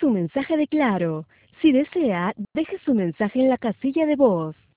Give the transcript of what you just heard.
su mensaje de Claro. Si desea, deje su mensaje en la casilla de voz.